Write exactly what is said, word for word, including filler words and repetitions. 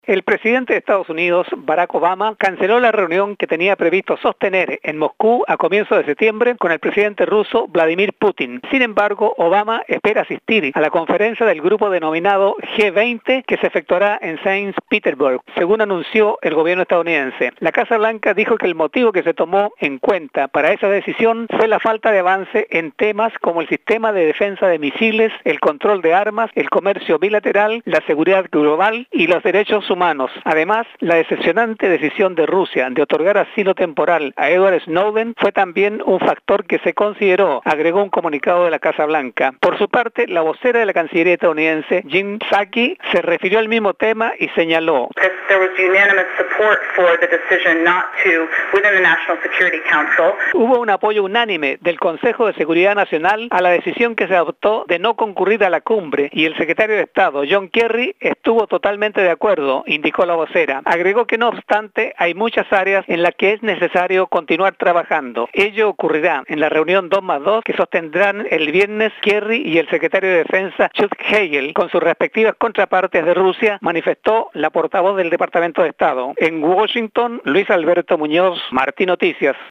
El presidente de Estados Unidos, Barack Obama, canceló la reunión que tenía previsto sostener en Moscú a comienzos de septiembre con el presidente ruso Vladimir Putin. Sin embargo, Obama espera asistir a la conferencia del grupo denominado G veinte que se efectuará en Saint Petersburg, según anunció el gobierno estadounidense. La Casa Blanca dijo que el motivo que se tomó en cuenta para esa decisión fue la falta de avance en temas como el sistema de defensa de misiles, el control de armas, el comercio bilateral, la seguridad global y los derechos humanos. Además, la decepcionante decisión de Rusia de otorgar asilo temporal a Edward Snowden fue también un factor que se consideró, agregó un comunicado de la Casa Blanca. Por su parte, la vocera de la Cancillería estadounidense, Jen Psaki, se refirió al mismo tema y señaló: hubo un apoyo unánime del Consejo de Seguridad Nacional a la decisión que se adoptó de no concurrir a la cumbre, y el secretario de Estado, John Kerry, estuvo totalmente de acuerdo, indicó la vocera. Agregó que no obstante hay muchas áreas en las que es necesario continuar trabajando. Ello ocurrirá en la reunión dos más dos que sostendrán el viernes Kerry y el secretario de Defensa Chuck Hagel con sus respectivas contrapartes de Rusia, manifestó la portavoz del Departamento de Estado. En Washington, Luis Alberto Muñoz, Martí Noticias.